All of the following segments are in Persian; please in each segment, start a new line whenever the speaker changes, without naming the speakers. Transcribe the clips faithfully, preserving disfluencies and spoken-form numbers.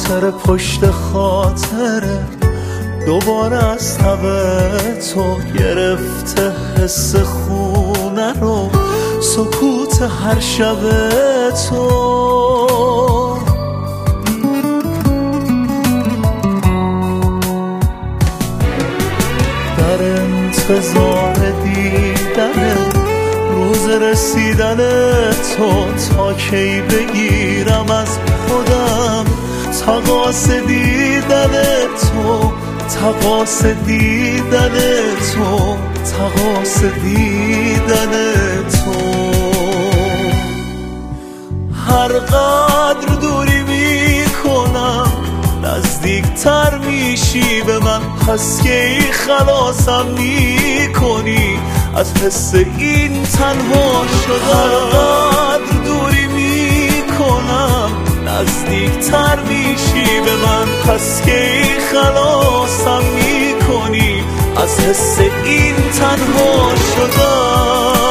خاطر پشت خاطره دوباره از تب تو گرفته حس خونه رو سکوت هر شب تو در انتظار دیدن روز رسیدن تو تا کی بگیرم از خودم تقاص دیدن تو تقاص دیدن تو تقاص دیدن تو هر قدر دوری میکنم نزدیکتر میشی به من پس کی خلاصم میکنی از حس این تنها شدن هر قدر دوری میکنم نزدیکتر میشی به من پس کی خلاصم میکنی از حس این تنها شدن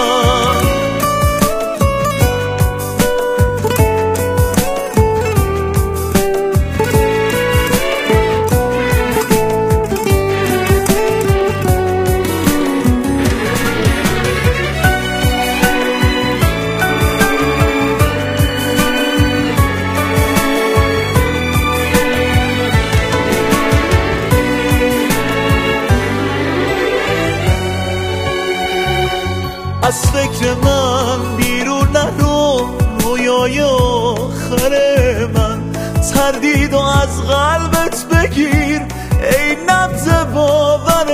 از فکر من بیرون نرو رویای آخر من تردید و از قلبت بگیر ای نبض باور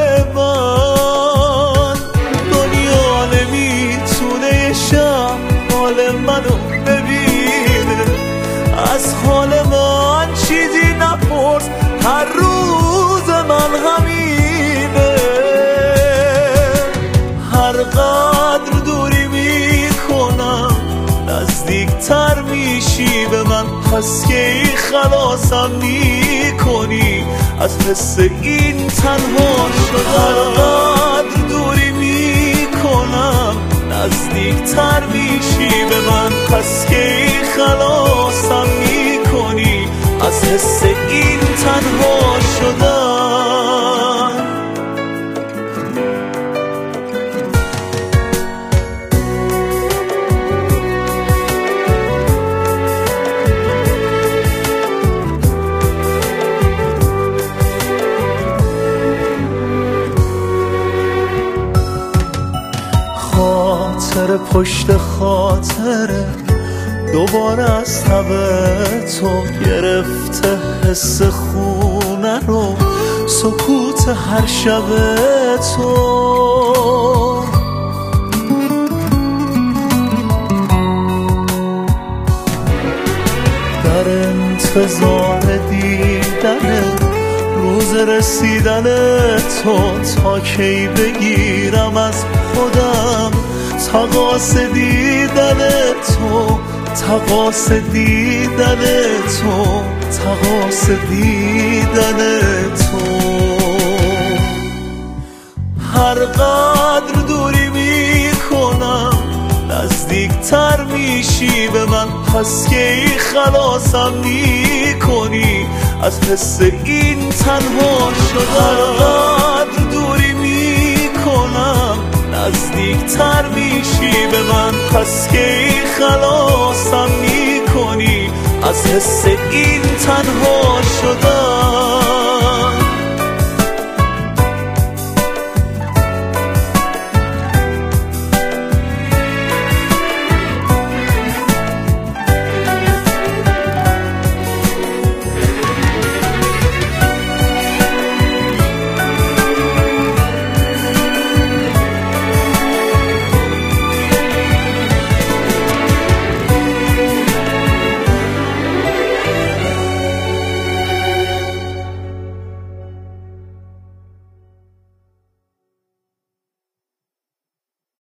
من دنیا نمیتونه شب حال منو ببینه از حال من چیزی نپرس هر روز من همینه هر قدر دوری میکنم نزدیکتر میشی به من پس کی خلاصم میکنی از حس این تنها شدن هر قدر دوری میکنم نزدیکتر میشی به من پس کی خلاصم میکنی از حس این تنها شدن خاطر پشت خاطره دوباره از تب تو گرفته حس خونه رو سکوت هر شب تو در انتظار دیدن روز رسیدن تو تا کی بگیرم از خودم تقاص دیدن تو تقاص دیدن تو تقاص دیدن تو هر قدر دوری میکنم نزدیکتر میشی به من پس کی خلاصم میکنی از حس این تنها شدن هر قدر دوری میکنم نزدیکتر میشی به من پس کی خلاصم میکنی از حس این تنها شدن